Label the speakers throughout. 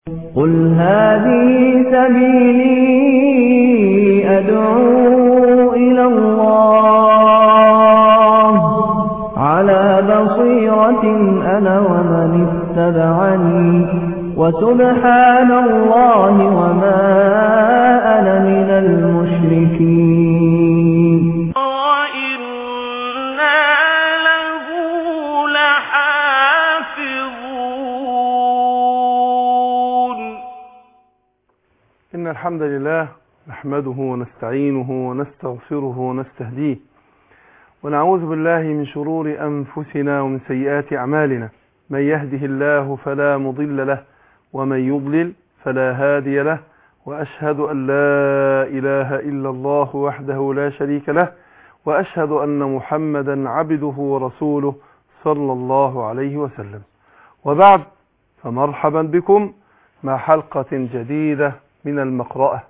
Speaker 1: قل هذه سبيلي أدعو إلى الله على بصيرة أنا ومن اتبعني وسبحان الله وما أنا من المشركين.
Speaker 2: وإنا له لحافظون.
Speaker 3: إن الحمد لله نحمده ونستعينه ونستغفره ونستهديه ونعوذ بالله من شرور أنفسنا ومن سيئات أعمالنا. من يهده الله فلا مضل له ومن يضلل فلا هادي له، وأشهد أن لا إله إلا الله وحده لا شريك له، وأشهد أن محمدا عبده ورسوله صلى الله عليه وسلم. وبعد، فمرحبا بكم مع حلقة جديدة من المقرأة.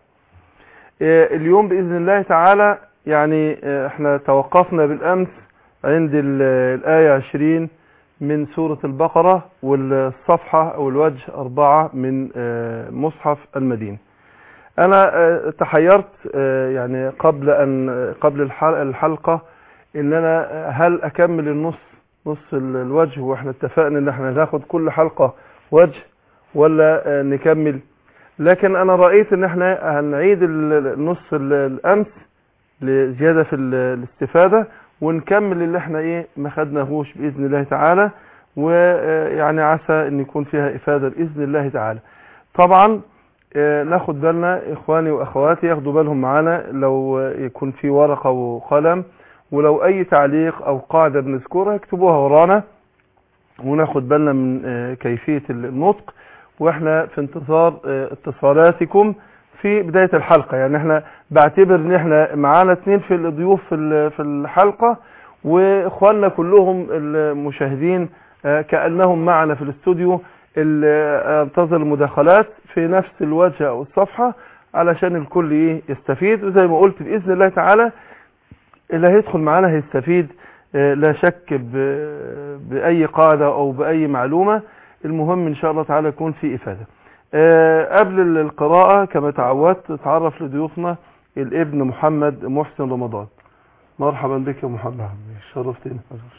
Speaker 3: اليوم بإذن الله تعالى يعني احنا توقفنا بالأمس عند الآية 20 من سورة البقرة والصفحة أو الوجه 4 من مصحف المدينة. أنا تحيرت يعني قبل الحلقة إن أنا هل أكمل نص الوجه، وإحنا اتفقنا إن احنا ناخد كل حلقة وجه ولا نكمل، لكن أنا رأيت إن احنا هنعيد النص الأمس لزيادة في الاستفادة، ونكمل اللي احنا ما خدناهوش بإذن الله تعالى، ويعني عسى ان يكون فيها إفادة بإذن الله تعالى. طبعا ناخد بالنا إخواني وأخواتي ياخدوا بالهم معانا لو يكون في ورقة وقلم، ولو أي تعليق أو قاعدة بنذكرها يكتبوها ورانا، وناخد بالنا من كيفية النطق، واحنا في انتظار اتصالاتكم في بداية الحلقة. يعني احنا بعتبر ان احنا معانا 2 في الضيوف في الحلقة، واخواننا كلهم المشاهدين كأنهم معنا في الاستوديو. انتظر المداخلات في نفس الوجه او الصفحة علشان الكل يستفيد، وزي ما قلت بإذن الله تعالى اللي هيدخل معانا هيستفيد لا شك بأي قاعدة او بأي معلومة. المهم ان شاء الله تعالى يكون في إفادة. قبل القراءة كما تعودت اتعرف لضيوفنا الابن محمد محسن رمضان. مرحبا بك يا محمد، شرفتنا.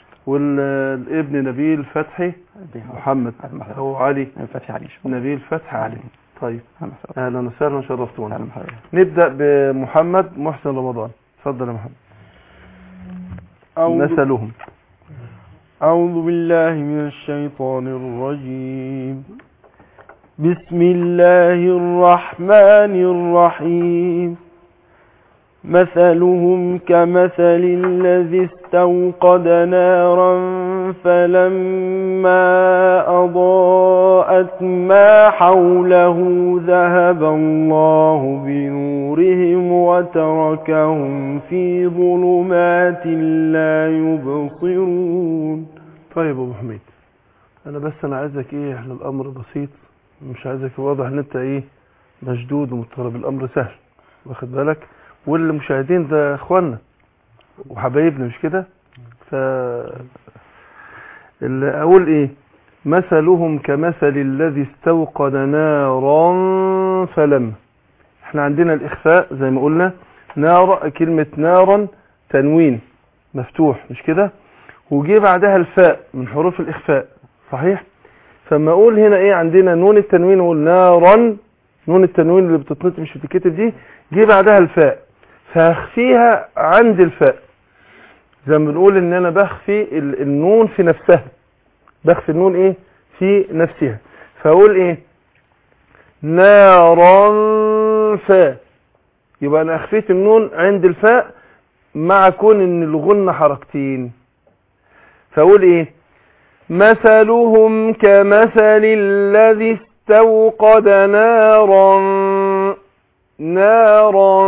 Speaker 3: والابن نبيل فتحي محمد او علي
Speaker 4: فتحي علي،
Speaker 3: نبيل فتحي علي. طيب اهلا وسهلا شرفتونا. نبدأ بمحمد محسن رمضان. اتفضل يا محمد. نسألهم.
Speaker 4: أعوذ بالله من الشيطان الرجيم. بسم الله الرحمن الرحيم. مثلهم كمثل الذي استوقد نارا فلما أضاءت ما حوله ذهب الله بنورهم وتركهم في ظلمات لا يبصرون.
Speaker 3: طيب أبو حميد، أنا عايزك احنا الأمر بسيط، مش عايزك واضح ان انت مشدود ومضطرب. الأمر سهل، واخد بالك؟ والمشاهدين ده اخواننا وحبايبنا، مش كده؟ اقول مثلهم كمثل الذي استوقد نارا فلما. احنا عندنا الإخفاء زي ما قلنا، نار كلمة نارا تنوين مفتوح، مش كده؟ وجي بعدها الفاء من حروف الإخفاء، صحيح؟ فما اقول هنا عندنا نون التنوين، اقول نارا، نون التنوين اللي بتتنطق مش بتتكتب دي، جه بعدها الفاء، فهخفيها عند الفاء. زي ما بنقول ان انا بخفي النون في نفسها، بخفي النون في نفسها. فاقول نارا فاء، يبقى انا اخفيت النون عند الفاء مع كون ان الغنة حركتين. فاقول مثلهم كمثل الذي استوقد نارا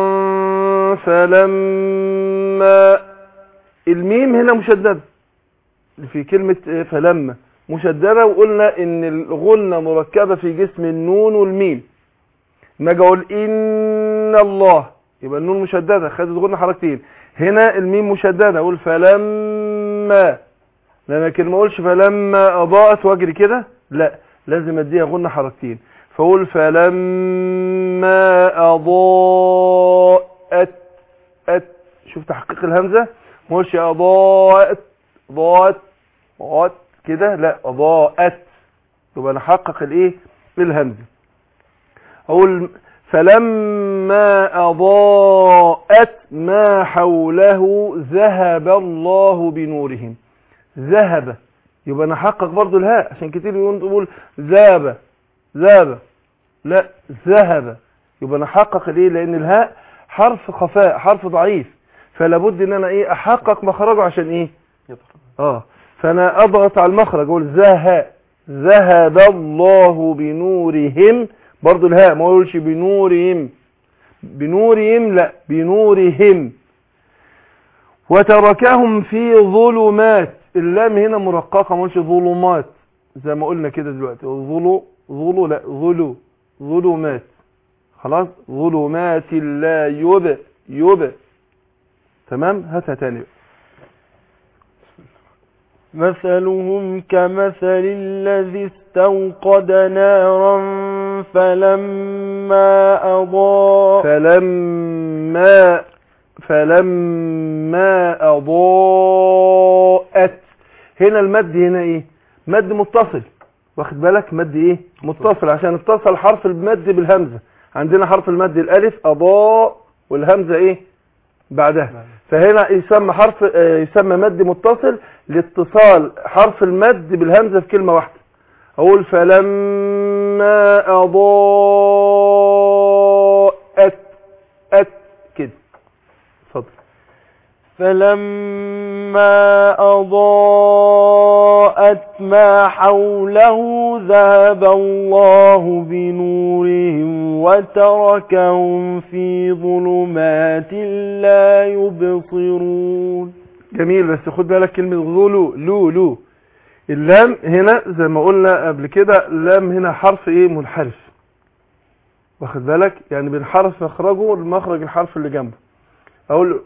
Speaker 3: فلما. الميم هنا مشددة في كلمة فلما، مشددة، وقلنا ان الغنة مركبة في جسم النون والميم. ما اجي اقول ان الله يبقى النون مشددة، خدت غنة حركتين. هنا الميم مشددة، اقول فلما، لكن ما اقولش فلما اضاءت واجري كده، لا، لازم اديها غنة حركتين. فقول فلما أضاءت شوف تحقيق الهمزة، ما قولش أضاءت ضاءت كده، لا أضاءت، يبقى نحقق الايه الهمزة. أقول فلما أضاءت ما حوله ذهب الله بنورهم. ذهب يبقى نحقق برضو الهاء، عشان كتير يقول ذهب لا ذهب، يبقى نحقق الايه، لان الهاء حرف خفاء، حرف ضعيف، فلا بد ان انا ايه احقق مخرجه عشان ايه فانا اضغط على المخرج، اقول ذهب الله بنورهم، برضو الهاء ما اقولش بنورهم لا بنورهم. وتركهم في ظلمات، اللام هنا مرققه، ما اقولش ظلمات زي ما قلنا كده دلوقتي، لا ظلمات، خلاص ظلمات لا يب تمام. هاتها تاني.
Speaker 4: مثلهم كمثل الذي استوقد نارا فلما أضاءت. هنا المد هنا ايه؟ مد متصل، واخد بالك؟ مد ايه؟ متصل، عشان اتصل حرف المد بالهمزة. عندنا حرف المد الالف اضاء والهمزة ايه بعدها، فهنا يسمى مد متصل لاتصال حرف المد بالهمزة في كلمة واحدة. اقول فلما أضاءت كده. اتفضل. فلما أضاءت ما حوله ذهب الله بنورهم وتركهم في ظلمات لا يبصرون.
Speaker 3: جميل، بس خد بالك كلمة لو اللام هنا زي ما قلنا قبل كده، اللام هنا حرف ايه؟ منحرف، واخد بالك؟ يعني بنحرف مخرجه المخرج الحرف اللي جنبه. اقول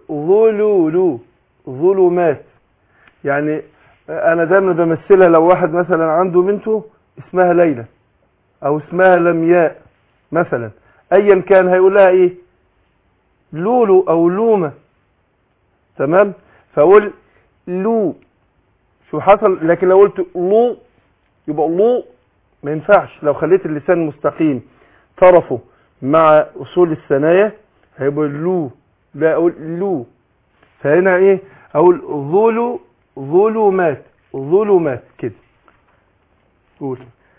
Speaker 3: ظلمات، يعني انا دايما بمثلها لو واحد مثلا عنده بنته اسمها ليلى او اسمها لمياء مثلا، ايا كان هيقول لها ايه؟ لولو او لومة، تمام؟ فاقول لو، شو حصل؟ لكن لو قلت لو يبقى لو ما ينفعش. لو خليت اللسان مستقيم طرفه مع اصول الثنايا هيبقى لو، لا اقول لو. فهنا ايه؟ اقول ظلمات كده. قول.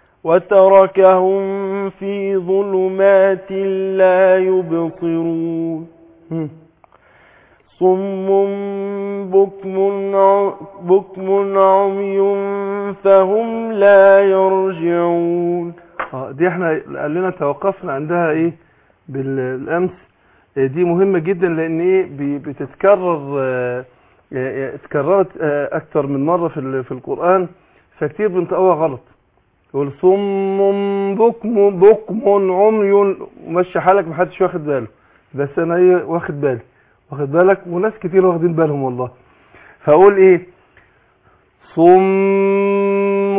Speaker 4: وتركهم في ظلمات لا يبصرون. صم بكم عمي فهم لا يرجعون.
Speaker 3: دي احنا قال لنا توقفنا عندها ايه بالامس، دي مهمة جدا لان ايه بتتكرر، اتكررت اكتر من مرة في القرآن، فكتير بنطقوها غلط. يقول صم بكم عمي، مشي حالك محدش واخد باله، بس انا ايه واخد بالك، وناس كتير واخدين بالهم والله. فاقول ايه؟ صم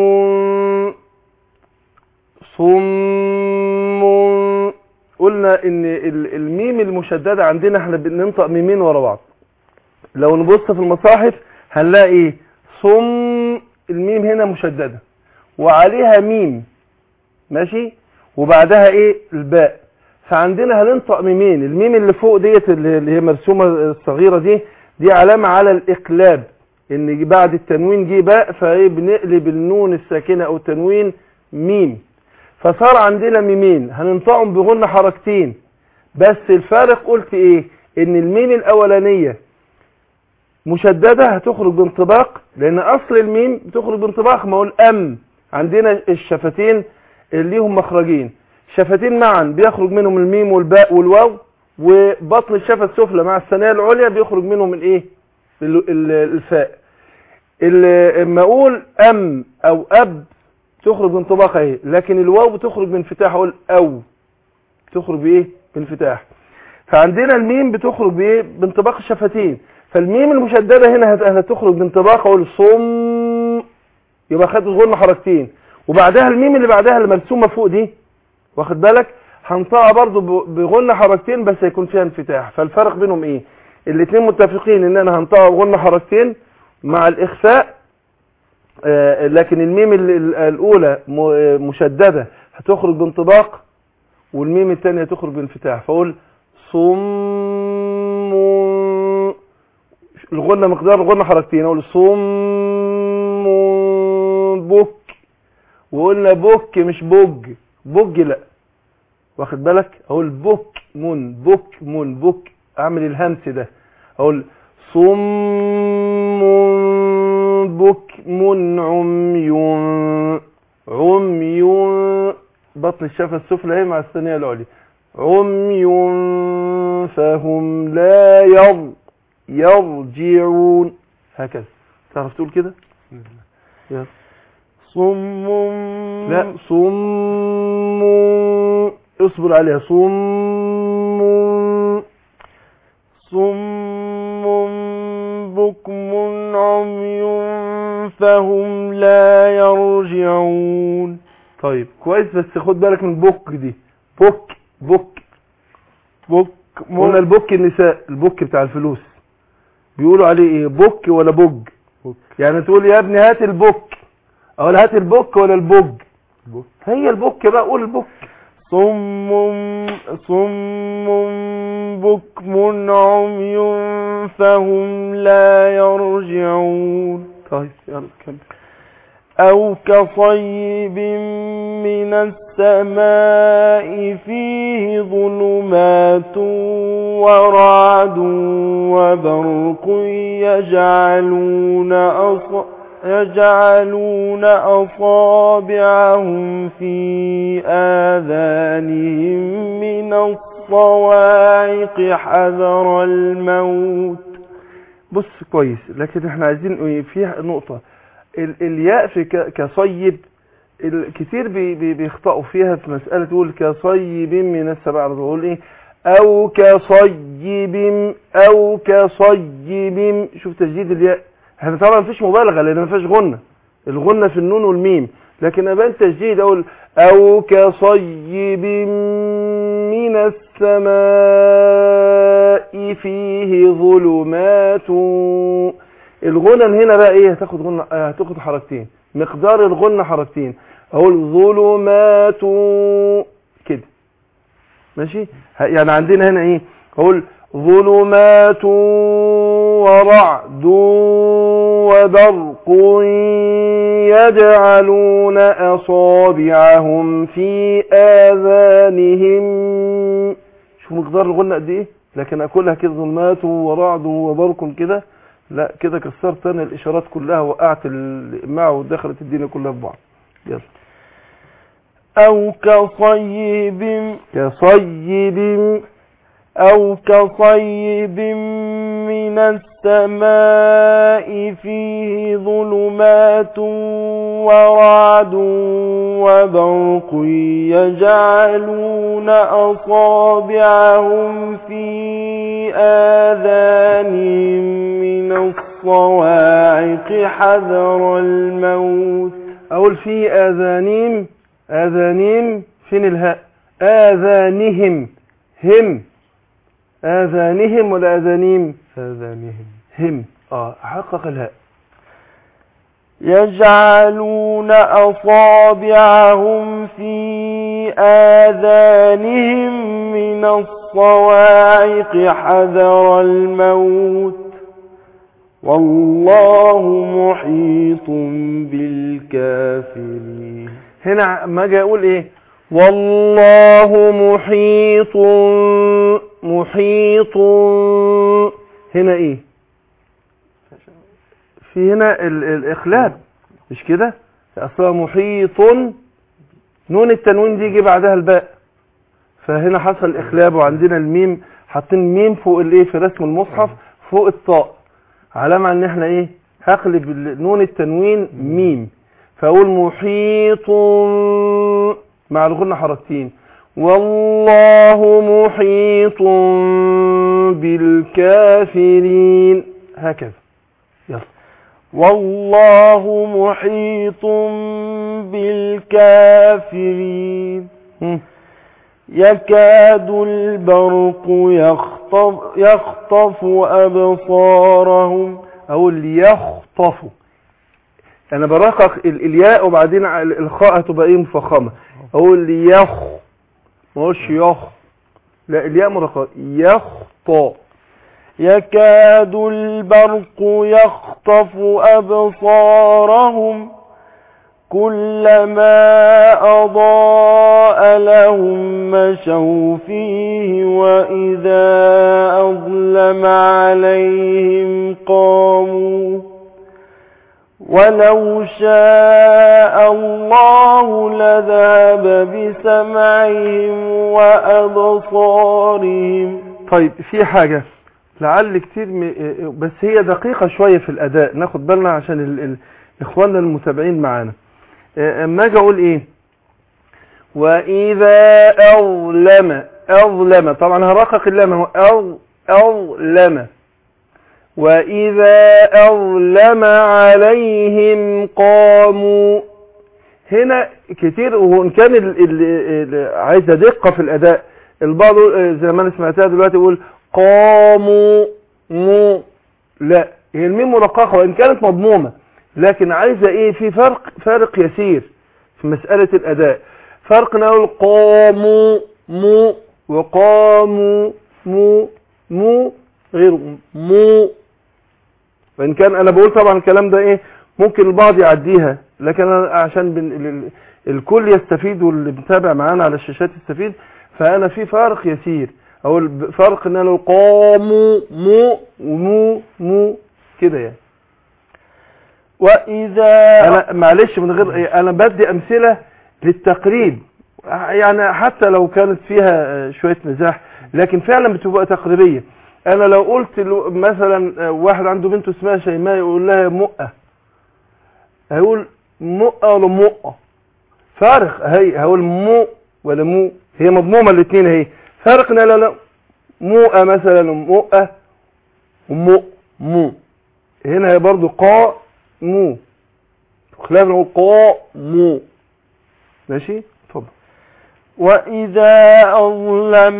Speaker 3: قلنا ان الميم المشددة عندنا احنا بننطق ميمين ورا بعض. لو نبص في المصاحف هنلاقي ايه؟ صم، الميم هنا مشددة وعليها ميم، ماشي، وبعدها ايه؟ الباء. فعندنا هننطق ميمين، الميم اللي فوق ديت اللي هي مرسومة الصغيرة دي علامة على الاقلاب، ان بعد التنوين جه باء، فايه بنقلب النون الساكنة او التنوين ميم، فصار عندنا ميمين هننطقهم بغنة حركتين. بس الفارق قلت ايه؟ ان الميم الاولانية مشددة هتخرج بانطباق، لان اصل الميم بتخرج بانطباق. ما اقول عندنا الشفتين اللي ليهم مخرجين، شفتين معا بيخرج منهم الميم والباء والواو، وبطن الشفة السفلى مع الثنايا العليا بيخرج منهم الايه؟ الفاء. اما اقول او اب تخرج بانطباق اهي، لكن الواو بتخرج بانفتاح، اقول او بتخرج بايه؟ بانفتاح. فعندنا الميم بتخرج بايه؟ بانطباق الشفتين. فالميم المشددة هنا هتخرج بانطباق، اقول صم، يبقى خدت غنة حركتين، وبعدها الميم اللي بعدها اللي مرسومة فوق دي
Speaker 4: واخد بالك؟ هنطقها برضو بغنة حركتين بس هيكون فيها انفتاح. فالفرق بينهم ايه؟ الاتنين متفقين ان انا هنطقها بغنة حركتين مع الاخفاء، لكن الميم الاولى مشددة هتخرج بانطباق، والميم الثانية هتخرج بانفتاح. فاقول صم، الغنة مقدار الغنة حركتين، اقول صم بك، وقلنا بك مش بوج، بوج لا، واخد بالك؟ اقول بك من بك من بك، اعمل الهمس ده، اقول صم بك من عمي، عمي بطن الشفة السفلى اهي مع الثانية العليا، عمي فهم لا يرجعون، هكذا. تعرف تقول كده؟ يلا.
Speaker 3: صم،
Speaker 4: لا صم، اصبر عليها، صم،
Speaker 3: صم بكم عمي فهم لا يرجعون.
Speaker 4: طيب كويس، بس خد بالك من بك دي، بك بك
Speaker 3: بك
Speaker 4: قلنا البك النساء، البك بتاع الفلوس بيقولوا عليه ايه؟ بك ولا بوج؟ يعني تقول يا ابني هات البك، اقول هات البك ولا البوج؟ هي البك بقى، قول البك.
Speaker 3: صم بكم عمي فهم لا يرجعون.
Speaker 4: طيب يلا كمل.
Speaker 3: أو كصيب من السماء فيه ظلمات ورعد وبرق يجعلون أصابعهم في آذانهم من الصواعق حذر الموت.
Speaker 4: بص كويس، لكن احنا عايزين فيها نقطة، الياء في كصيب كتير بيخطئوا فيها في مسألة، تقول كصيب من السماء، تقول ايه؟ او كصيب، شوف تجديد الياء. احنا طبعا مفيش مبالغة لان مفيش غنة، الغنة في النون والميم، لكن ابان تجديد، اقول او كصيب من السماء فيه ظلمات. الغنى هنا بقى ايه؟ هتاخد حركتين، مقدار الغنى حركتين، اقول ظلمات كده، ماشي؟ يعني عندنا هنا ايه؟ اقول ظلمات ورعد وبرق يجعلون اصابعهم في اذانهم. شوف مقدار الغنى قد ايه، لكن اكلها كده ظلمات ورعد وبرق كده لا، كده كسرت انا الاشارات كلها، وقعت الإماع ودخلت الدنيا كلها في بعض. يلا.
Speaker 3: أو كصيب من السماء فيه ظلمات ورعد وبرق يجعلون أصابعهم في آذانهم من الصواعق حذر الموت.
Speaker 4: أقول في آذانهم فين الهاء؟ آذانهم، هم آذانهم ولا آذانهم؟ هم حقق الهاء.
Speaker 3: يجعلون أصابعهم في آذانهم من الصواعق حذر الموت والله محيط بالكافرين.
Speaker 4: هنا ما اجي اقول ايه؟ والله محيط، هنا ايه؟ في هنا الاخلاب مش كده؟ اصلا محيط، نون التنوين دي يجي بعدها الباء، فهنا حصل اخلاب، وعندنا الميم حاطين ميم فوق الايه في رسم المصحف فوق الطاء، علامه ان احنا ايه؟ هقلب نون التنوين ميم، فاقول محيط مع الغنة حركتين، والله محيط بالكافرين، هكذا. يلا.
Speaker 3: والله محيط بالكافرين.
Speaker 5: يكاد البرق يخطف أبصارهم.
Speaker 4: أقول يخطفوا، أنا برقق الياء وبعدين الخاء هتبقى إيه مفخمة. أقول ما هوش لا، الياء مرققة. يخطى.
Speaker 5: يكاد البرق يخطف أبصارهم كلما أضاء لهم مشوا فيه وإذا أظلم عليهم قاموا ولو شاء الله لذهب بسمعهم وأبصارهم.
Speaker 4: طيب في حاجة لعل كتير بس هي دقيقة شوية في الأداء، ناخد بالنا عشان إخواننا المتابعين معانا. اما اجي اقول ايه؟ واذا اظلم، طبعا هرقق اللام، اظلم. واذا اظلم عليهم قاموا. هنا كتير، وان كان عايزه دقه في الاداء، البعض زي ما انا سمعتها دلوقتي يقول قاموا لا، هي الميم مرققه وان كانت مضمومه، لكن عايزة ايه؟ في فارق يسير في مسألة الاداء. فرق نقول قاموا وقاموا غير وان كان انا بقول طبعا الكلام ده ايه ممكن البعض يعديها، لكن أنا عشان الكل يستفيد واللي بيتابع معانا على الشاشات يستفيد، فانا في فارق يسير. او فرق ان انا قاموا كده يعني.
Speaker 5: وإذا
Speaker 4: أنا معلش من غير أنا بدي أمثلة للتقريب، يعني حتى لو كانت فيها شوية مزاح لكن فعلا بتبقى تقريبية. أنا لو قلت مثلا واحد عنده بنته اسمها شيماء يقول لها مؤة، هيقول مؤة ولا مؤة؟ فارق. هقول مو ولا مو؟ هي مضمومة الاثنين اهي. فارق لا مؤة مثلا مؤة مو. هنا هي برضو مو، خلاف نقول مو. ماشي اتفضل.
Speaker 5: وإذا أظلم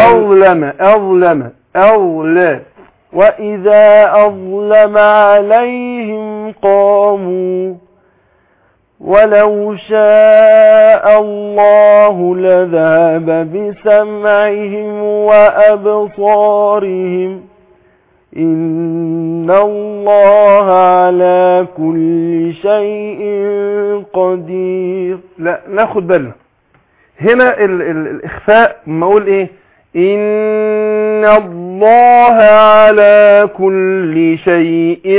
Speaker 5: وإذا أظلم عليهم قاموا ولو شاء الله لذهب بسمعهم وأبصارهم إن الله على كل شيء قدير.
Speaker 4: لا ناخد بالنا هنا الإخفاء ما أقول إيه؟ إن الله على كل شيء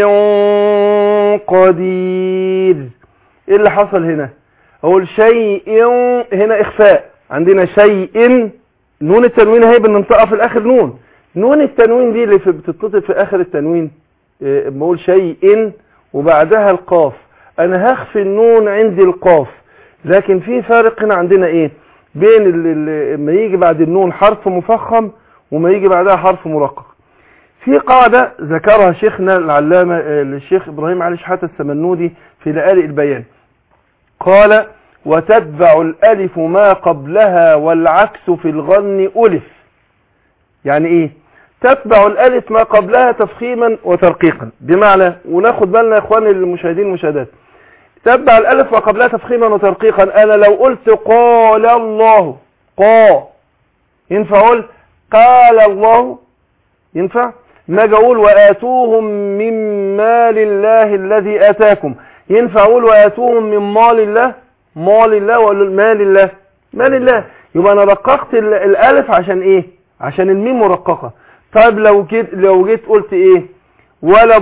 Speaker 4: قدير. إيه اللي حصل هنا؟ أقول شيء، هنا إخفاء. عندنا شيء، نون التنوين هي بننطقها في الآخر نون التنوين دي اللي بتتنطق في آخر التنوين. بقول شيء وبعدها القاف، أنا هخفي النون عندي القاف. لكن في فارق هنا عندنا إيه؟ بين ما يجي بعد النون حرف مفخم وما يجي بعدها حرف مرقق. في قاعدة ذكرها شيخنا العلامة الشيخ إبراهيم علي شحاتة السمنودي في لآلئ البيان، قال وتتبع الألف ما قبلها والعكس في الغن ألف. يعني إيه؟ تتبع الألف ما قبلها تفخيما وترقيقا، بمعنى، وناخد بالنا يا إخواني المشاهدين والمشاهدات، تتبع الألف ما قبلها تفخيما وترقيقا. أنا لو قلت قال الله ينفع أقول قال الله؟ ينفع؟ ما اجي اقول وآتوهم من مال الله الذي آتاكم، ينفع اقول وآتوهم من مال الله ولا مال الله؟ يبقى انا رققت الالف عشان ايه؟ عشان الميم مرققه. طيب لو جيت قلت ايه؟ ولا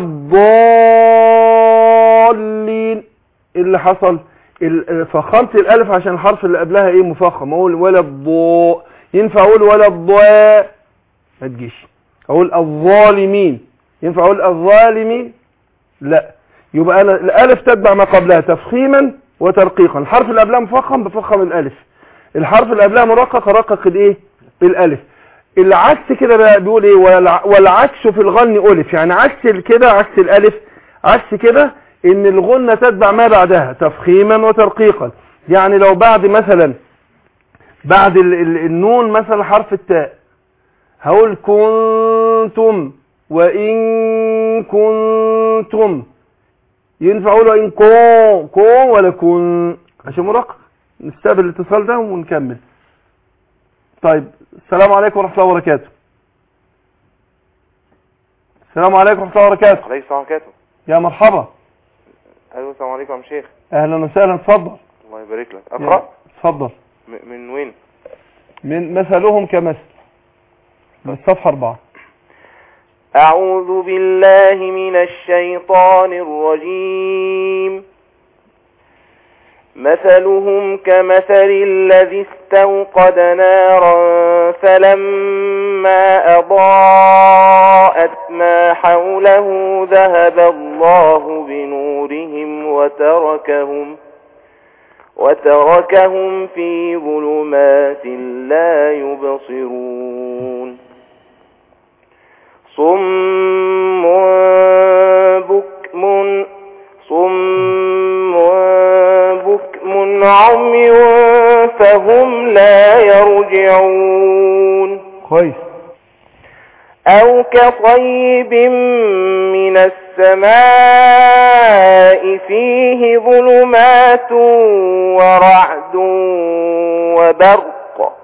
Speaker 4: الضالين، اللي حصل فخمت الالف عشان الحرف اللي قبلها ايه؟ مفخم. اقول ولا الضاء، ينفع اقول ولا الضاء؟ ما تجيش. اقول الظالمين، ينفع اقول الظالمين؟ لا. يبقى انا الالف تتبع ما قبلها تفخيما وترقيقا. الحرف اللي قبلها مفخم بفخم الالف، الحرف اللي قبلها مرقق رقق الايه؟ الالف. العكس كده بقى بيقول ايه؟ والعكس في الغن الف، يعني عكس كده، عكس الالف، عكس كده ان الغنة تتبع ما بعدها تفخيما وترقيقا. يعني لو بعد مثلا بعد النون مثلا حرف التاء هقول كنتم وإن كنتم. ينفع اقول وإن كون ولا كن عشان مرقق. نستقبل الاتصال ده ونكمل. طيب السلام عليكم ورحمة الله وبركاته. السلام عليكم ورحمة الله وبركاته.
Speaker 6: عليكم السلام وبركاته.
Speaker 4: يا مرحبا.
Speaker 6: ايوه السلام عليكم يا شيخ.
Speaker 4: اهلا وسهلا، اتفضل.
Speaker 6: الله يبارك لك. اقرأ.
Speaker 4: اتفضل.
Speaker 6: من وين؟
Speaker 4: من مثلهم كمثل، من الصفحة 4.
Speaker 6: أعوذ بالله من الشيطان الرجيم. مثلهم كمثل الذي استوقد نارا فلما أضاءت ما حوله ذهب الله بنورهم وتركهم في ظلمات لا يبصرون. صم بكم عمي فهم لا يرجعون.
Speaker 4: كويس.
Speaker 6: أو كصيب من السماء فيه ظلمات ورعد وبرق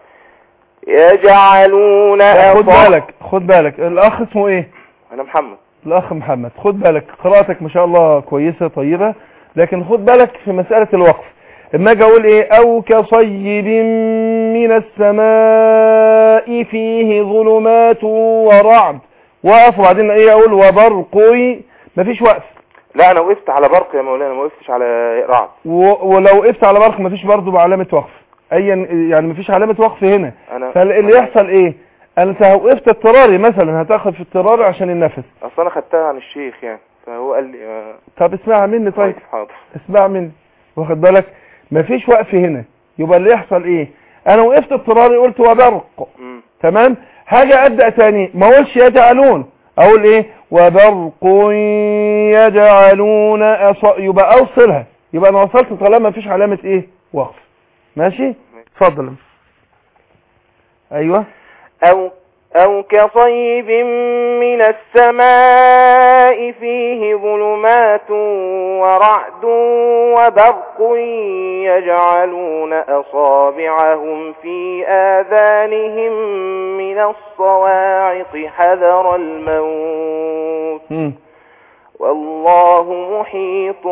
Speaker 6: يجعلون
Speaker 4: خد بالك الأخ اسمه ايه؟
Speaker 6: أنا محمد.
Speaker 4: الأخ محمد. خد بالك قراءتك ما شاء الله كويسة طيبة، لكن خد بالك في مسألة الوقف. اما اجي اقول ايه او كصيب من السماء فيه ظلمات ورعد، وقف وبعدين ايه اقول وبرق، مفيش وقف.
Speaker 6: لا انا وقفت على برق يا مولانا، ما وقفتش على رعد.
Speaker 4: ولو وقفت على برق مفيش برضه بعلامة وقف، ايا يعني مفيش علامة وقف هنا. فاللي يحصل ايه؟ انت وقفت اضطراري مثلا، هتاخد في اضطراري عشان النفس.
Speaker 6: اصل انا خدتها عن الشيخ يعني، فهو قال لي
Speaker 4: طب اسمعها مني. طيب
Speaker 6: حاضر.
Speaker 4: اسمع مني، واخد بالك؟ مفيش وقف هنا، يبقى اللي يحصل ايه؟ انا وقفت اضطراري قلت وبرق. تمام. هاجي ابدا تاني ما اقولش يجعلون، اقول ايه؟ وبرق يجعلون يبقى اوصلها، يبقى انا وصلت طالما مفيش علامه ايه؟ وقف. ماشي. اتفضل. ايوه.
Speaker 6: أو كصيب من السماء فيه ظلمات ورعد وبرق يجعلون أصابعهم في آذانهم من الصواعق حذر الموت والله محيط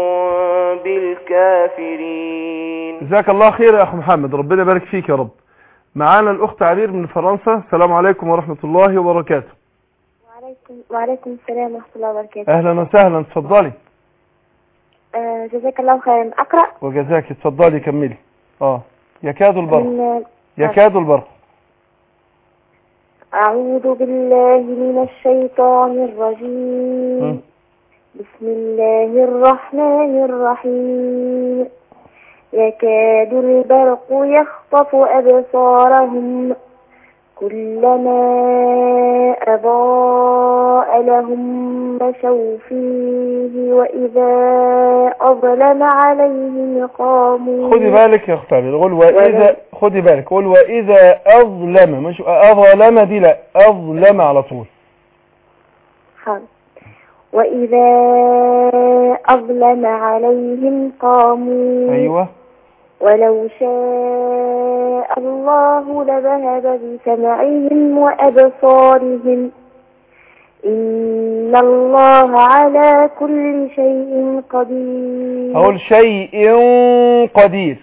Speaker 6: بالكافرين.
Speaker 4: جزاك الله خير يا أخ محمد، ربنا يبارك فيك يا رب. معانا الأخت عبير من فرنسا. السلام عليكم ورحمة الله وبركاته.
Speaker 7: وعليكم السلام ورحمة الله وبركاته.
Speaker 4: أهلا وسهلا، اتفضلي.
Speaker 7: جزاك الله خيرا. أقرأ.
Speaker 4: وجزاك. اتفضلي كملي. يكاد البرق. يكاد البرق.
Speaker 7: أعوذ بالله من الشيطان الرجيم. بسم الله الرحمن الرحيم. يكاد البرق يخطف أبصارهم كلما أضاء لهم مشوا فيه وإذا أظلم عليهم قاموا.
Speaker 4: خدي بالك يا أخت عبير، قول وإذا، خدي بالك قول وإذا أظلم، مش أظلم دي، لا أظلم على طول.
Speaker 7: حاضر. وإذا أظلم عليهم قاموا.
Speaker 4: أيوة.
Speaker 7: ولو شاء الله لذهب بسمعهم وأبصارهم إن الله على كل شيء قدير.
Speaker 4: أقول شيء قدير.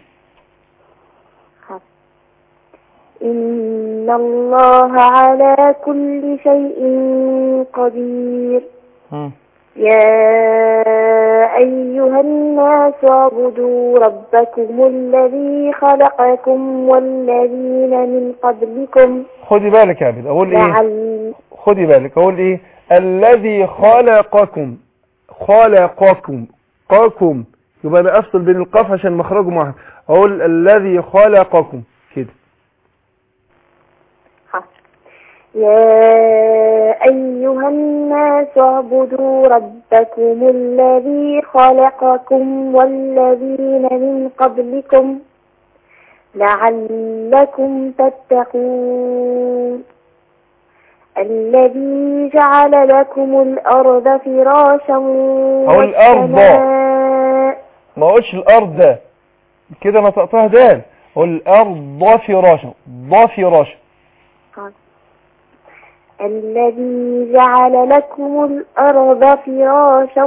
Speaker 7: إن الله على كل شيء قدير. يا أيها الناس اعبدوا ربكم الذي خلقكم والذين من قبلكم.
Speaker 4: خدي بالك يا عبد، أقول إيه؟ خدي بالك أقول إيه؟ الذي خلقكم. خلقكم. قاكم، يبقى أنا أفصل بين القاف عشان مخرجهم واحد. أقول الذي خلقكم كده.
Speaker 7: يا أيها الناس اعبدوا ربكم الذي خلقكم والذين من قبلكم لعلكم تتقون الذي جعل لكم الأرض فراشا
Speaker 3: أو الأرض،
Speaker 7: والسماء.
Speaker 3: ما أقولش الأرض كده، نطقتها دال. والأرض فراشا، فراشا.
Speaker 7: الذي جعل لكم الأرض فراشا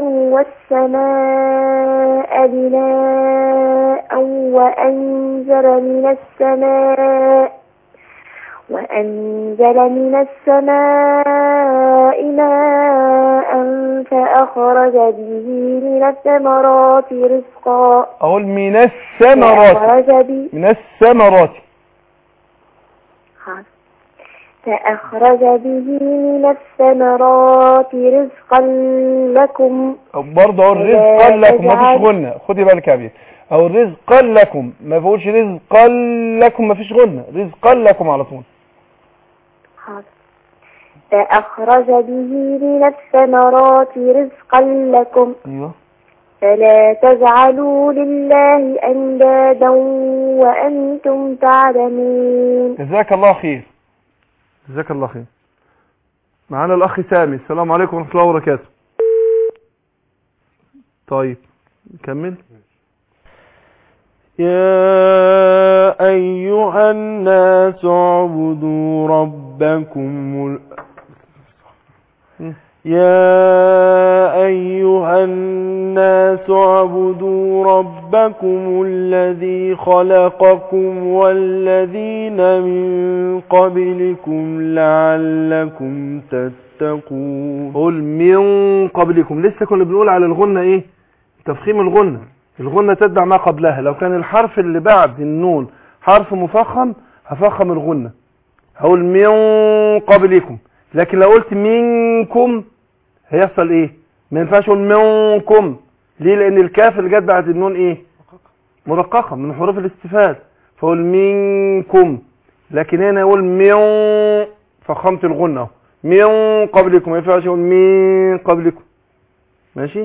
Speaker 7: والسماء بناء وأنزل من السماء ماء فأخرج به من الثمرات رزقا.
Speaker 3: أقول من الثمرات، من الثمرات.
Speaker 7: فأخرج به من الثمرات رزقا لكم.
Speaker 3: أو برضه أقول رزقا لكم، ما فيش غنة، خدي بالك يا عبيد. أو رزقا لكم، ما بقولش رزقا لكم، ما فيش غنة، رزقا لكم على طول.
Speaker 7: فأخرج به من الثمرات رزقا لكم.
Speaker 3: أيوه.
Speaker 7: فلا تجعلوا لله أندادا وأنتم تعلمون.
Speaker 3: جزاك الله خير، جزاك الله خير. معانا الأخ سامي. السلام عليكم ورحمة الله وبركاته. طيب نكمل.
Speaker 5: يا أيها الناس اعبدوا ربكم الذي خلقكم والذين من قبلكم لعلكم تتقون.
Speaker 3: قول من قبلكم. لسه كنا بنقول على الغنة ايه؟ تفخيم الغنة. الغنة تتبع ما قبلها. لو كان الحرف اللي بعد النون حرف مفخم هفخم الغنة، هقول من قبلكم. لكن لو قلت منكم هيحصل ايه؟ ما ينفعش اقول منكم. ليه؟ لان الكاف اللي جت بعد النون ايه؟ مرققة من حروف الاستفهام، فاقول منكم. لكن هنا اقول من، فخمت الغنة من قبلكم، ما ينفعش اقول من قبلكم. ماشي؟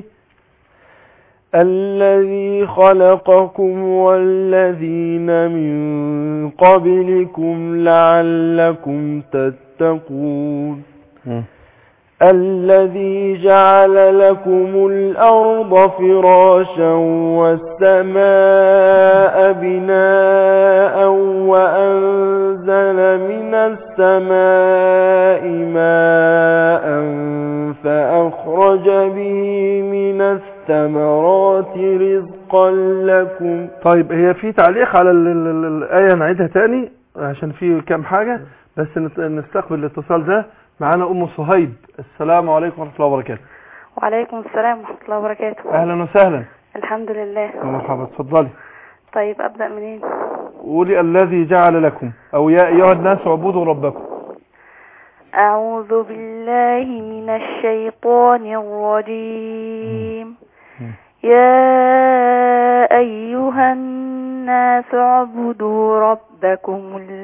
Speaker 5: الذي خلقكم والذين من قبلكم لعلكم تتقون. الذي جعل لكم الأرض فراشا والسماء بناء وأنزل من السماء ماء فأخرج به من الثمرات رزقا لكم.
Speaker 3: طيب هي في تعليق على الآية، نعيدها تاني عشان في كام حاجة بس نستقبل الاتصال ده. معانا أم صهيب. السلام عليكم ورحمة الله وبركاته.
Speaker 8: وعليكم السلام ورحمة الله وبركاته.
Speaker 3: أهلا وسهلا.
Speaker 8: الحمد لله.
Speaker 3: مرحبا، اتفضلي.
Speaker 8: طيب أبدأ منين؟
Speaker 3: قولي الذي جعل لكم، أو يا أيها الناس اعبدوا ربكم.
Speaker 8: أعوذ بالله من الشيطان الرجيم. يا أيها الناس اعبدوا ربكم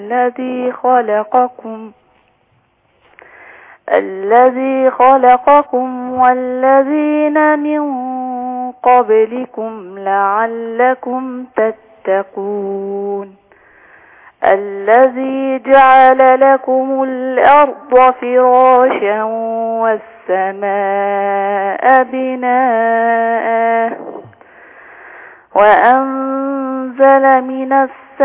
Speaker 8: الذي خلقكم والذين من قبلكم لعلكم تتقون. الذي جعل لكم الأرض فراشا والسماء بناء وأنزل من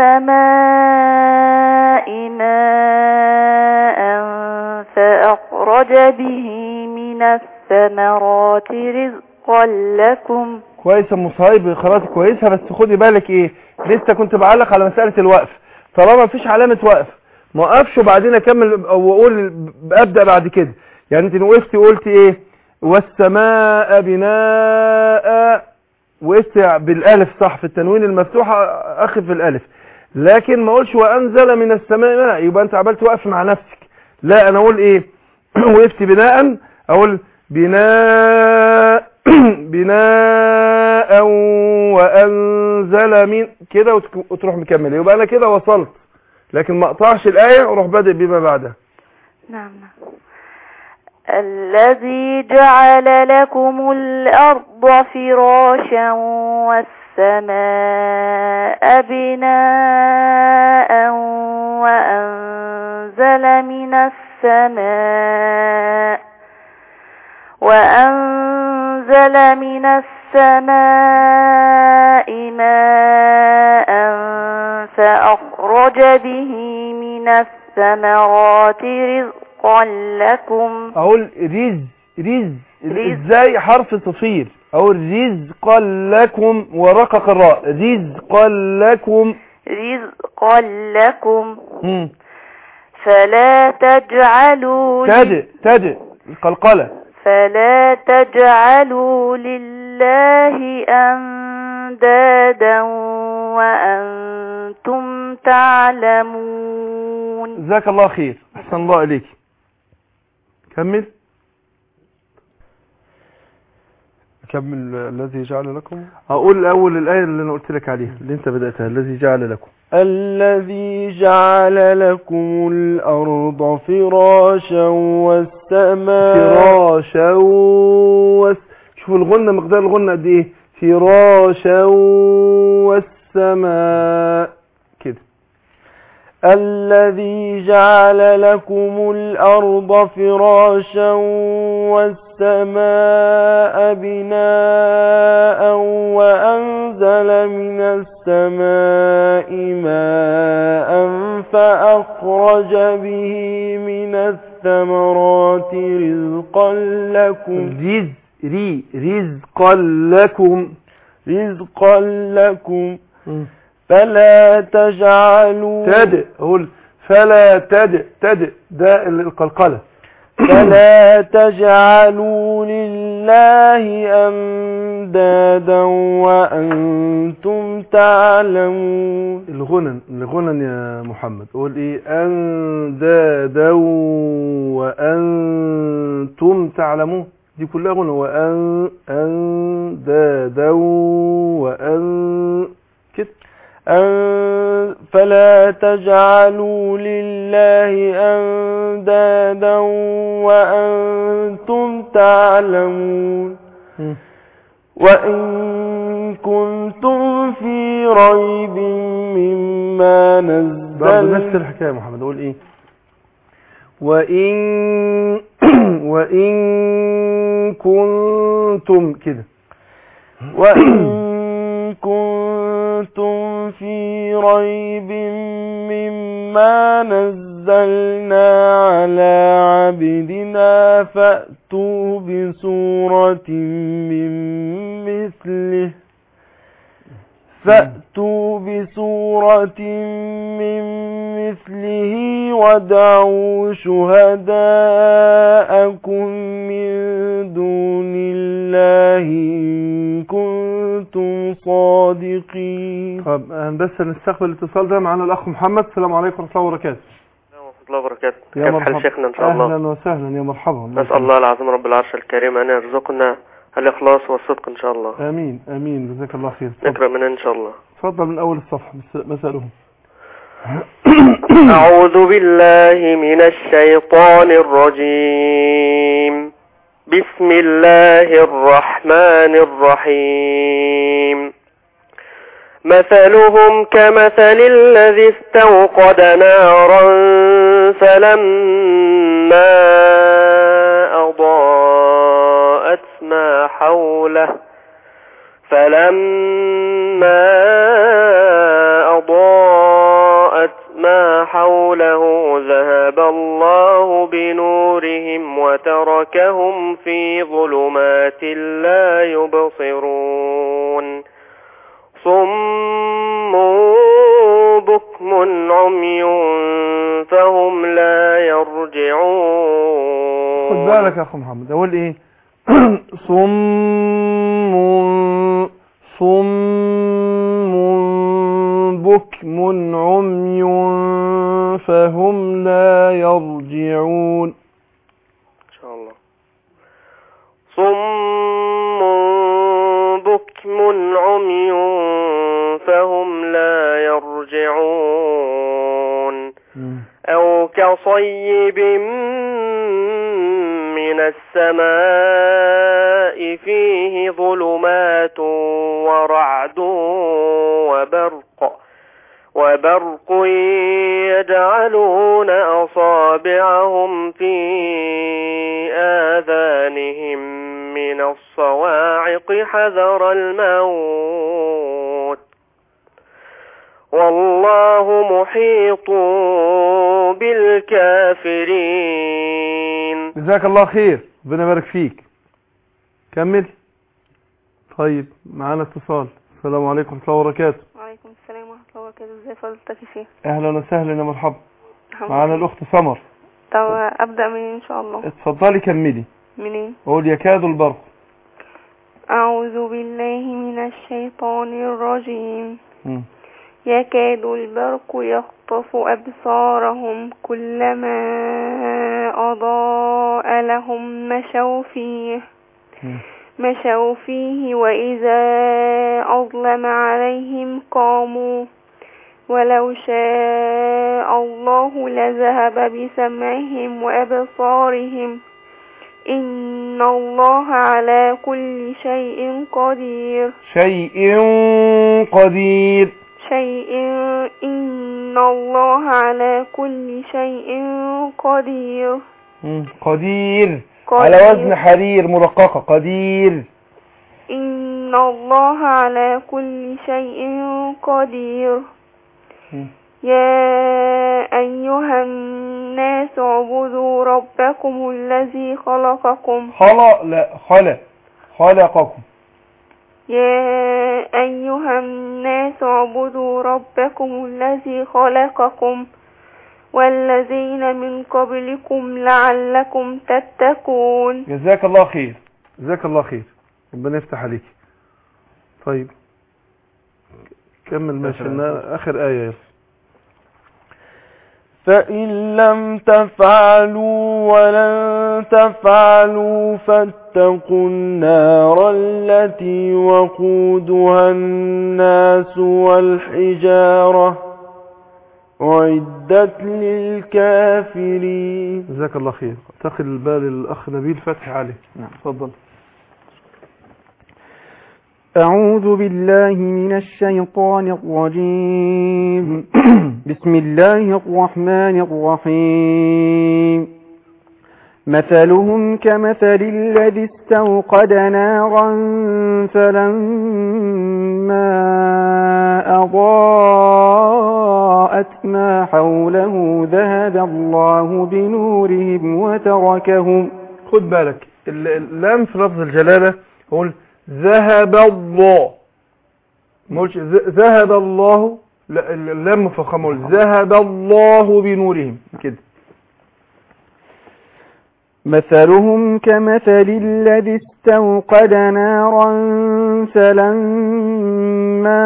Speaker 8: السماء ماء فأخرج به من الثمرات رزقا لكم.
Speaker 3: كويس يا ام صهيب، خلاص كويسه، بس خدي بالك ايه، لسه كنت بعلق على مسألة الوقف. طالما مفيش علامة وقف ما اقفش وبعدين اكمل او اقول ابدأ بعد كده. يعني انت وقفتي وقلتي ايه؟ والسماء بناء، وقفت بالالف صح، في التنوين المفتوحة اخف الالف، لكن ما اقولش وانزل من السماء ماء، يبقى انت عملت وقف مع نفسك. لا انا اقول ايه؟ وقفت بناء، اقول بناء بناء وانزل من كده وتروح مكمل، يبقى انا كده وصلت، لكن ما اقطعش الايه واروح بادئ بما بعدها.
Speaker 8: نعم. الذي جعل لكم الارض فراشا السماء بناء وأنزل من السماء ماء فأخرج به من الثمرات رزقا لكم.
Speaker 4: اقول رز ازاي حرف صفير؟ اقول رزقا لكم ورقق الراء، رزقا لكم.
Speaker 8: فلا تجعلوا
Speaker 4: تدئ القلقلة.
Speaker 8: فلا تجعلوا لله أندادا وأنتم تعلمون.
Speaker 4: جزاك الله خير، أحسن الله إليك. كمل الذي جعل لكم. هقول الأول الآية اللي أنا قلت لك عليها اللي أنت بدأتها، الذي جعل لكم.
Speaker 5: الذي جعل لكم الأرض فراشا والسماء
Speaker 4: شوفوا الغنة، مقدار الغنة قد إيه؟ فراشا والسماء كده.
Speaker 5: الذي جعل لكم الأرض فراشا والسماء بناء وأنزل من السماء ماء فأخرج به من الثمرات رزقا لكم فلا تجعلوا
Speaker 4: ده القلقلة.
Speaker 5: فلا تجعلوا لله أندادا وأنتم تعلمون.
Speaker 4: الغنن يا محمد، قول ايه؟ أندادا وأنتم تعلمون، دي كلها غنى. أندادا كده.
Speaker 5: فلا تجعلوا لله أندادا وأنتم تعلمون. وإن كنتم في ريب مما نزلنا.
Speaker 4: برضه نفس الحكاية يا محمد، قول ايه؟ وإن كنتم كده.
Speaker 5: وإن كنتم في ريب مما نزلنا على عبدنا فأتوا بسورة من مثله وادعوا شهداءكم من دون الله إن كنتم صادقين.
Speaker 4: طب بس نستقبل الاتصال ده معنا الأخ محمد. السلام عليكم ورحمة الله وبركاته.
Speaker 9: ورحمة الله وبركاته.
Speaker 4: كيف
Speaker 9: حال شيخنا إن شاء الله؟
Speaker 4: أهلا وسهلا، يا مرحبا.
Speaker 9: نسأل الله العظيم رب العرش الكريم أن يرزقنا الإخلاص والصدق إن شاء الله.
Speaker 4: آمين آمين، جزاك الله خير.
Speaker 9: نقرأ من إن شاء الله.
Speaker 4: تفضل من أول الصفحة مسألهم.
Speaker 9: أعوذ بالله من الشيطان الرجيم. بسم الله الرحمن الرحيم. مثلهم كمثل الذي استوقد نارا فلما أضاءت ما حوله ذهب الله بنورهم وتركهم في ظلمات لا يبصرون صم بكم عمي فهم لا يرجعون.
Speaker 4: خد بالك يا أخو محمد، أقول إيه؟ صم بكم عمي فهم لا يرجعون.
Speaker 9: إن شاء الله. صم بكم عمي فهم لا يرجعون. أو كصيب من من السماء فيه ظلمات ورعد وبرق يجعلون أصابعهم في آذانهم من الصواعق حذر الموت والله محيط بالكافرين.
Speaker 3: جزاك الله خير، ربنا يبارك فيك. كمل. طيب معانا اتصال. السلام عليكم ورحمة الله وبركاته.
Speaker 10: وعليكم السلام ورحمة الله وبركاته. ازي فضلتك يا شيخ؟
Speaker 3: اهلا وسهلا يا مرحبا. معانا الاخت سمر.
Speaker 10: طب ابدأ منين ان شاء الله؟
Speaker 3: اتفضلي كملي.
Speaker 10: منين؟
Speaker 3: قول يكاد البرق.
Speaker 10: أعوذ بالله من الشيطان الرجيم. يكاد البرق يخطف أبصارهم كلما أضاء لهم مشوا فيه وإذا أظلم عليهم قاموا ولو شاء الله لذهب بسمعهم وأبصارهم إن الله على كل شيء قدير. إن الله على كل شيء قدير.
Speaker 3: قدير على وزن حرير مرققة. قدير.
Speaker 10: إن الله على كل شيء قدير. يا أيها الناس اعبدوا ربكم الذي خلقكم. خلقكم. يا أيها الناس اعبدوا ربكم الذي خلقكم والذين من قبلكم لعلكم تتقون.
Speaker 3: جزاك الله خير. جزاك الله خير، ربنا يفتح عليك. طيب كمل ماشي لنا آخر آية.
Speaker 5: فإن لم تفعلوا ولن تفعلوا فاتقوا النار التي وقودها الناس والحجارة أعدت للكافرين.
Speaker 3: جزاك الله خير. تقل البال الأخ نبيل فتح عليه. نعم تفضل.
Speaker 11: أعوذ بالله من الشيطان الرجيم. بسم الله الرحمن الرحيم. مثلهم كمثل الذي استوقد نارا فلما أضاءت ما حوله ذهب الله بنورهم وتركهم.
Speaker 3: خد بالك اللام في لفظ الجلالة قول ذهب الله، مش ذهب الله، لا اللام مفخمة. ذهب الله بنورهم كده.
Speaker 11: مثلهم كمثل الذي استوقد نارا فلما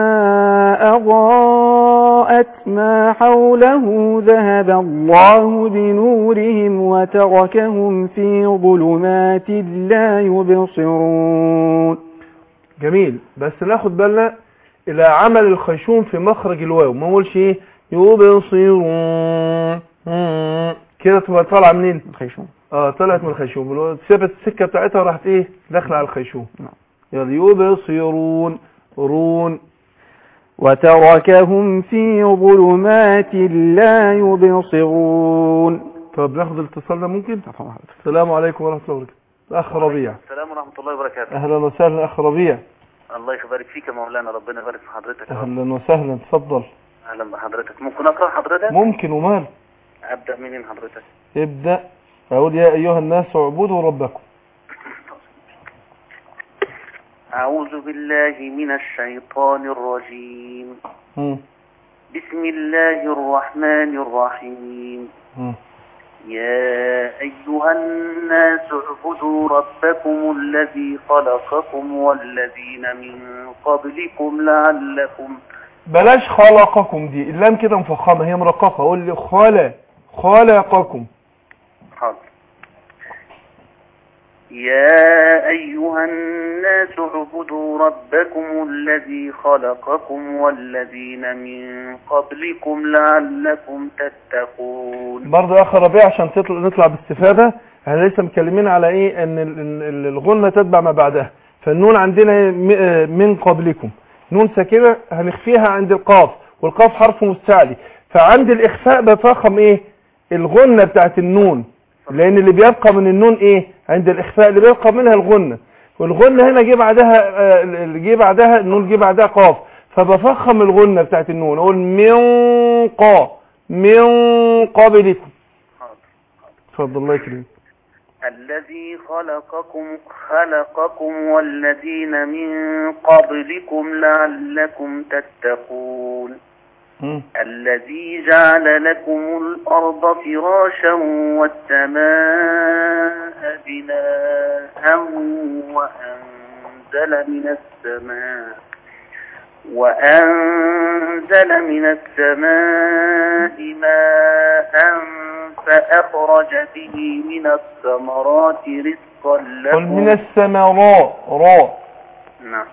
Speaker 11: أضاءت ما حوله ذهب الله بنورهم وتركهم في ظلمات لا يبصرون.
Speaker 3: جميل، بس ناخد بالنا إلى عمل الخيشوم في مخرج الواو، ما نقولش ايه يبصرون كده تبقى طالعه منين؟ الخيشوم. طلعت من الخيشوم، سابت السكه بتاعتها راحت ايه داخله على الخيشوم. يلا يبصرون رون.
Speaker 11: وتركهم في ظلمات لا يبصرون.
Speaker 3: طب ناخد الاتصال ده ممكن؟ السلام عليكم ورحمه الله وبركاته. الاخ ربيع.
Speaker 12: السلام ورحمه الله وبركاته.
Speaker 3: اهلا وسهلا اخ ربيع.
Speaker 12: الله يبارك فيك يا مولانا، ربنا يبارك في حضرتك.
Speaker 3: اهلا وسهلا، اتفضل.
Speaker 12: اهلا بحضرتك. ممكن اقرا حضرتك؟
Speaker 3: ممكن، ومال.
Speaker 12: ابدا منين حضرتك؟
Speaker 3: ابدا. اقول يا ايها الناس اعبدوا ربكم.
Speaker 12: اعوذ بالله من الشيطان الرجيم. بسم الله الرحمن الرحيم. يا أيها الناس اعبدوا ربكم الذي خلقكم والذين من قبلكم لعلكم.
Speaker 3: بلاش خلقكم دي، اللام كده مفخمة هي مرققة. قول لي خلقكم.
Speaker 12: حاضر. يا أيها الناس اعبدوا ربكم الذي خلقكم والذين من قبلكم لعلكم تتقون.
Speaker 3: برضه يا أخي ربيع عشان نطلع باستفادة، احنا لسه متكلمين على ايه؟ ان الغنة تتبع ما بعدها. فالنون عندنا من قبلكم نون ساكنة هنخفيها عند القاف، والقاف حرف مستعلي، فعند الاخفاء بفخم ايه؟ الغنة بتاعت النون، لان اللي بيبقى من النون ايه؟ عند الاخفاء اللي بيبقى منها الغنة، والغنة هنا جه بعدها النون، جه بعدها قاف، فبفخم الغنة بتاعت النون، اقول من قبلكم. اتفضل الله يكرمك.
Speaker 12: الذي خلقكم والذين من قبلكم لعلكم تتقون. الذي جعل لكم الأرض فراشا والسماء بناء وأنزل من السماء ماء فأخرج به من الثمرات رزقا لكم.
Speaker 3: قل من الثمرات
Speaker 12: نعم.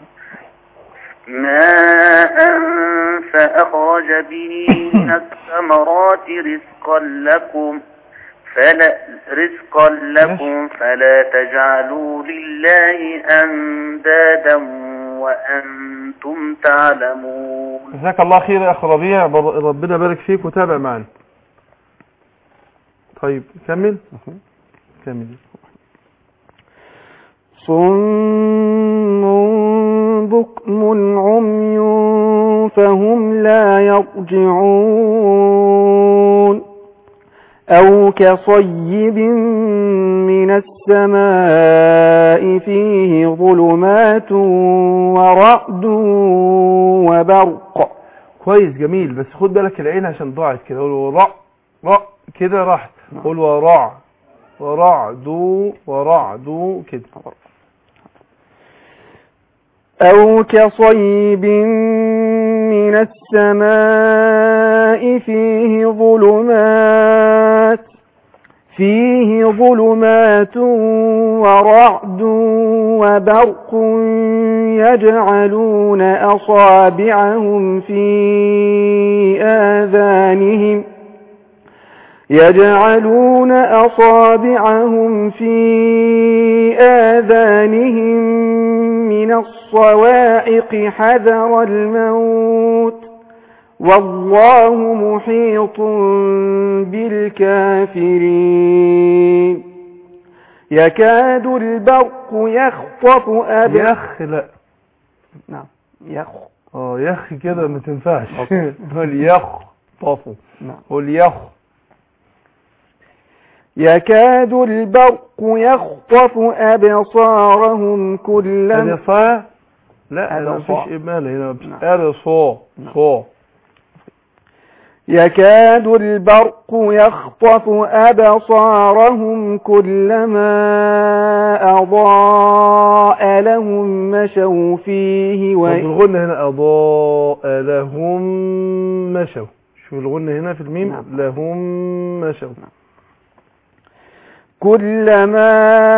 Speaker 12: ماء فأخرج به من الثمرات رزقا لكم فلا تجعلوا لله أندادا وأنتم تعلمون.
Speaker 3: جزاك الله خير يا أخ ربيع، ربنا بارك فيك وتابع معنا. طيب كمل.
Speaker 11: صم بكم عمي فهم لا يرجعون أو كصيب من السماء فيه ظلمات ورعد وبرق.
Speaker 3: كويس جميل، بس خد بالك العين عشان ضاعت كده، قول رع كده راحت، قول ورعد كده.
Speaker 11: أو كصيب من السماء فيه ظلمات ورعد وبرق يجعلون أصابعهم في آذانهم من الصواعق حذر الموت والله محيط بالكافرين. يكاد البرق يخطف
Speaker 3: يخ كده ما تنفعش. قول يخطف.
Speaker 11: يكاد البرق يخطف أبصارهم كلما
Speaker 3: لا مفيش إمالة هنا.
Speaker 11: يكاد البرق يخطف أبصارهم كلما أضاء لهم مشوا فيه
Speaker 3: الغنة هنا أضاء لهم مشوا. شوف الغنة هنا في الميم. لهم مشوا.
Speaker 11: كلما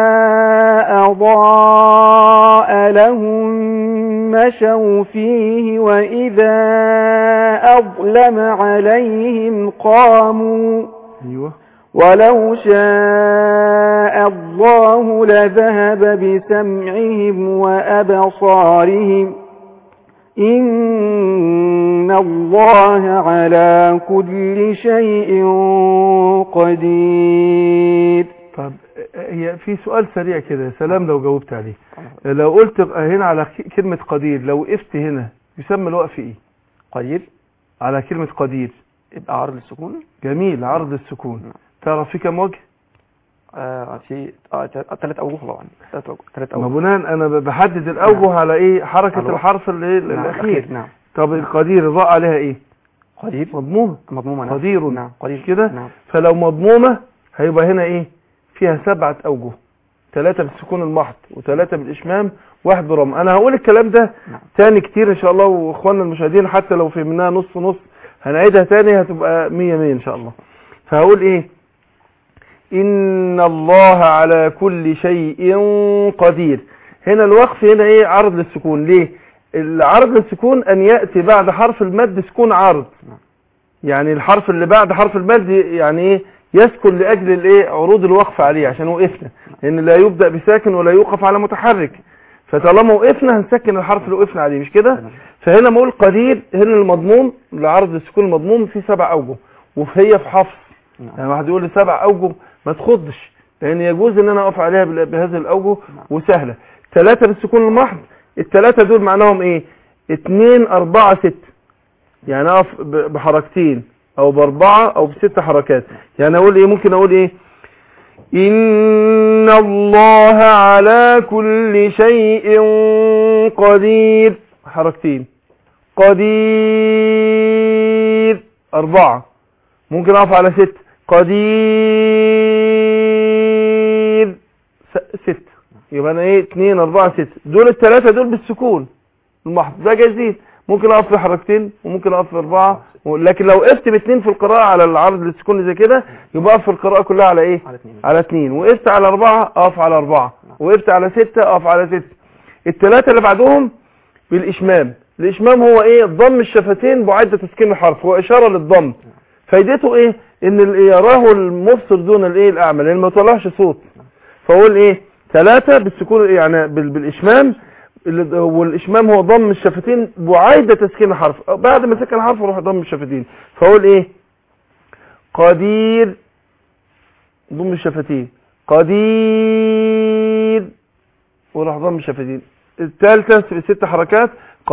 Speaker 11: أضاء لهم مشوا فيه وإذا أظلم عليهم قاموا. ولو شاء الله لذهب بسمعهم وأبصارهم إن الله على كل شيء قدير.
Speaker 3: طب هي في سؤال سريع كده، سلام لو جاوبت عليه. لو قلت هنا على كلمة قدير، لو وقفت هنا يسمى الوقف ايه؟
Speaker 11: قدير
Speaker 3: على كلمة قدير
Speaker 11: يبقى عرض السكون.
Speaker 3: جميل، عرض السكون. تعرف في كم وجه؟
Speaker 11: في 3 أوجه طبعا. 3 أوجه.
Speaker 3: بناء انا بحدد الأوجه على ايه؟ حركة الحرف الأخير.
Speaker 11: نعم.
Speaker 3: طب القدير الراء عليها ايه؟
Speaker 11: قدير
Speaker 3: مضمومة. قدير.
Speaker 11: نعم. قدير
Speaker 3: كده.
Speaker 11: نعم.
Speaker 3: فلو مضمومة هيبقى هنا ايه؟ فيها 7 أوجه، 3 بالسكون المحض و3 بالإشمام، 1 برم. انا هقول الكلام ده تاني كتير ان شاء الله، واخواننا المشاهدين حتى لو في منها نص هنعيدها تاني هتبقى 100 ان شاء الله. فهقول ايه؟ ان الله على كل شيء قدير. هنا الوقف هنا ايه؟ عرض للسكون. ليه العرض للسكون؟ ان يأتي بعد حرف المد سكون عرض، يعني الحرف اللي بعد حرف المد يعني ايه؟
Speaker 4: يسكن لاجل الايه عروض الوقف عليه عشان وقفنا، لان لا يبدأ بساكن ولا يوقف على متحرك، فطالما وقفنا هنسكن الحرف اللي وقفنا عليه، مش كده؟ فهنا بقول قدير، هنا المضموم لعرض السكون المضموم في 7 اوجه، وهي في حفص. يعني واحد يقول لي 7 اوجه ما تخضش، لان يجوز ان انا اقف عليها بهذه الاوجه وسهله. 3 بالسكون المحض، ال3 دول معناهم ايه؟ 2 4 6، يعني اقف بحركتين او ب4 او ب6 حركات. يعني اقول ايه؟ ممكن اقول ايه؟ إن الله على كل شيء قدير، حركتين، قدير 4. ممكن اقف على 6، قدير 6. يبقى انا ايه؟ 2 4 6. دول ال3 دول بالسكون المحض، ده جايزين. ممكن اقف في حركتين وممكن اقف في 4، لكن لو وقفت ب2 في القراءة على العرض للسكون زي كده يبقى اقف في القراءة كلها على ايه؟ على 2. وقفت على 4 اقف على 4، وقفت على 6 اقف على 6. ال3 اللي بعدهم بالاشمام. الاشمام هو ايه؟ ضم الشفتين بعد تسكين الحرف، هو اشارة للضم. فايدته ايه؟ ان يراه المبصر دون الايه الاعمى، لان ما طلعش صوت. فاقول ايه؟ 3 بالسكون يعني بالاشمام، والاشمام هو ضم الشفتين بعيد تسكين الحرف، بعد ما سكن الحرف اروح ضم الشفتين. فاقول ايه؟ قدير، ضم الشفتين، قدير، وراح ضم الشفتين. الثالثه ب6 حركات،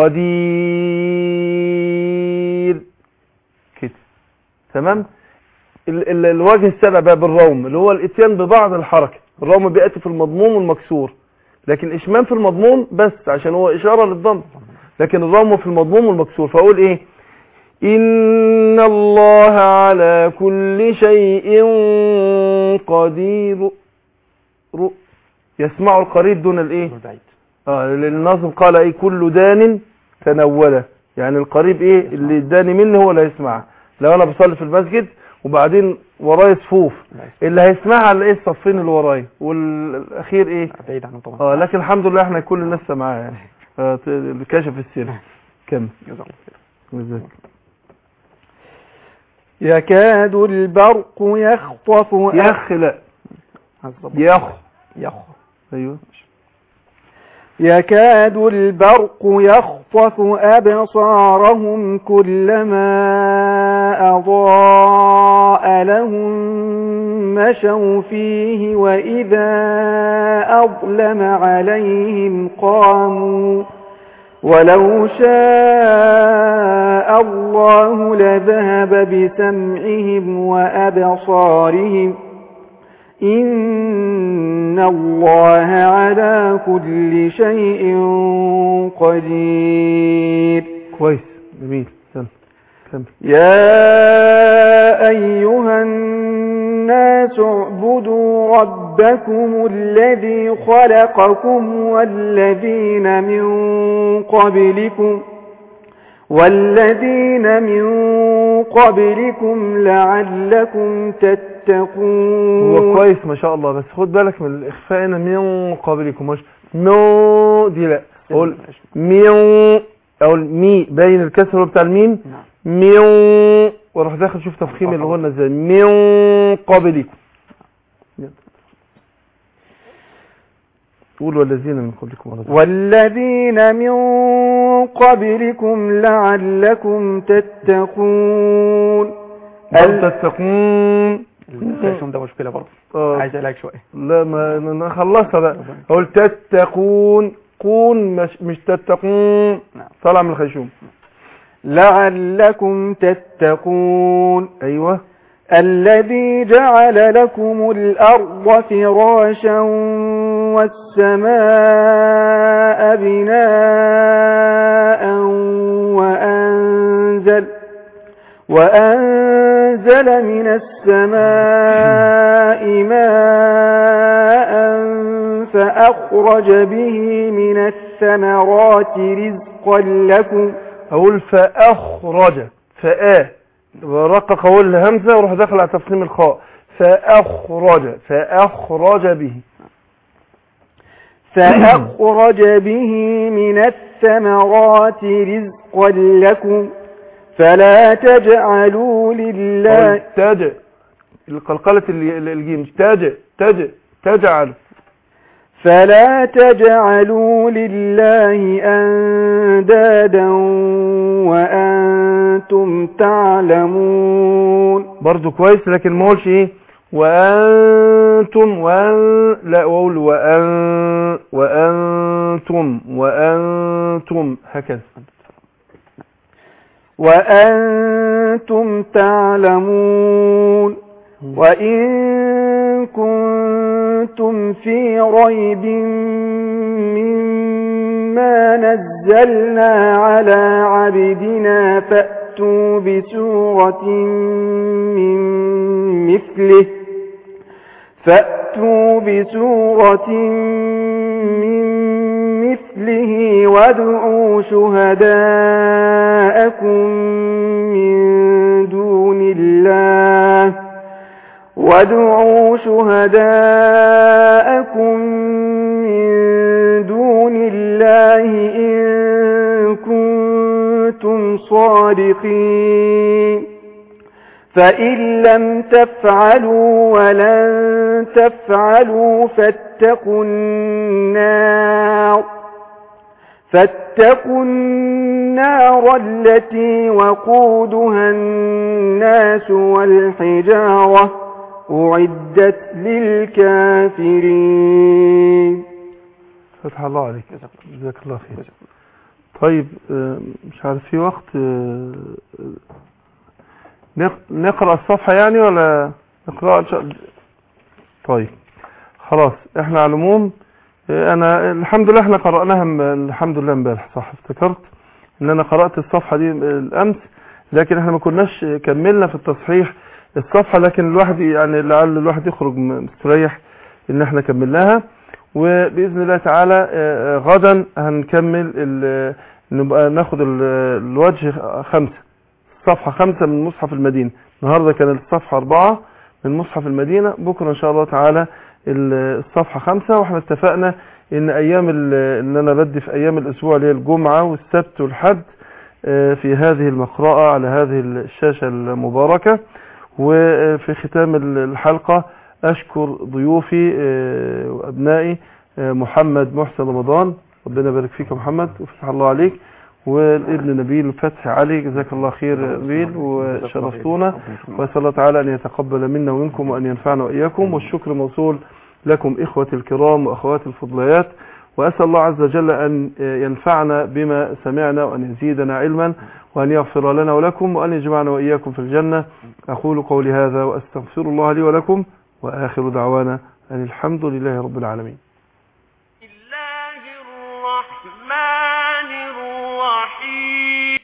Speaker 4: قدير كده. تمام. الوجه السابع بقى بالروم، اللي هو الاتيان ببعض الحركه. الروم بياتي في المضموم والمكسور، لكن الاشمام في المضموم بس عشان هو اشاره للضم، لكن الروم في المضموم والمكسور. فاقول ايه؟ ان الله على كل شيء قدير. يسمع القريب دون الايه؟ الناظم قال ايه؟ كل دان تنوله، يعني القريب ايه؟ اللي داني مني هو اللي هيسمعها. لو انا بصلي في المسجد وبعدين ورايا صفوف، اللي هيسمعها اللي ايه؟ الصفين اللي ورايا، والاخير ايه؟
Speaker 11: بعيد عنه طبعا.
Speaker 4: لكن الحمد لله احنا كل الناس سمعها يعني. كشف السر. كم جزاك.
Speaker 5: يكاد البرق يخطف
Speaker 4: ايوه.
Speaker 5: يكاد البرق يخطف أبصارهم كلما أضاء لهم مشوا فيه وإذا أظلم عليهم قاموا ولو شاء الله لذهب بسمعهم وأبصارهم إن الله على كل شيء قدير.
Speaker 4: كويس، جميل.
Speaker 5: يا أيها الناس اعبدوا ربكم الذي خلقكم والذين من قبلكم لعلكم تتقون.
Speaker 4: هو كويس ما شاء الله، بس خد بالك من الإخفاء هنا، من قبلكم، مش نو دي، لا اقول ميو، او مي باين الكسر بتاع الميم، ميو، وراح داخل شوف تفخيم اللي قلنا ازاي، من قبلكم. قول والذين من قبلكم لعلكم تتقون.
Speaker 11: تتقون ده مشكلة برضه، عايز علاج شوية.
Speaker 4: لا ما نخلصها بقى. اقول تتقون، قون مش تتقون، طالع من الخيشوم.
Speaker 5: لعلكم تتقون.
Speaker 4: ايوه.
Speaker 5: الذي جعل لكم الأرض فراشا والسماء بناء وأنزل من السماء ماء فأخرج به من الثمرات رزقا لكم.
Speaker 4: أقول فأخرج، ورقق أقول الهمزة وروح داخل على تفخيم الخاء، فأخرج به
Speaker 5: من الثمرات رزقا لكم فلا تجعلوا لله
Speaker 3: القلقلة الجيم. تجعل.
Speaker 5: فلا تجعلوا لله أندادا وأنتم تعلمون.
Speaker 3: برضو كويس، لكن ما اقولش ايه وأنتم لا أقول وأنتم هكذا.
Speaker 5: وأنتم تعلمون. وإن كنتم في ريب مما نزلنا على عبدنا فأتوا بسورة من مثله وادعوا شهداءكم من دون الله إن كنتم صادقين. فإن لم تفعلوا ولن تفعلوا فاتقوا النار التي وقودها الناس والحجارة أعدت للكافرين.
Speaker 3: فتح الله عليك، جزاك الله خير. طيب مش عارف في وقت نقرأ الصفحة يعني ولا نقرأ إن شاء الله؟ طيب خلاص، احنا على العموم انا الحمد لله احنا قرأناها الحمد لله امبارح، صح افتكرت ان انا قرأت الصفحة دي الامس، لكن احنا ما كناش كملنا في التصحيح الصفحة، لكن الواحد يعني لعل الواحد يخرج مستريح ان احنا كملناها. وبإذن الله تعالى غدا هنكمل نبقى ناخد الوجه 5 صفحة 5 من مصحف المدينة. النهاردة كانت الصفحة 4 من مصحف المدينة، بكرة ان شاء الله تعالى الصفحة 5. واحنا اتفقنا ان ايام ان انا بدي في ايام الاسبوع اللي هي الجمعة والسبت والحد في هذه المقراءة على هذه الشاشة المباركة. وفي ختام الحلقة اشكر ضيوفي وابنائي محمد محسن رمضان، ربنا يبارك فيك يا محمد وفتح الله عليك، والابن نبيل فتحي علي، جزاك الله خير نبيل وشرفتونا، وأسأل الله تعالى أن يتقبل منا ومنكم وأن ينفعنا وإياكم. والشكر موصول لكم إخوتي الكرام وأخواتي الفضليات، وأسأل الله عز وجل أن ينفعنا بما سمعنا وأن يزيدنا علما وأن يغفر لنا ولكم وأن يجمعنا وإياكم في الجنة. أقول قولي هذا وأستغفر الله لي ولكم، وآخر دعوانا أن الحمد لله رب العالمين.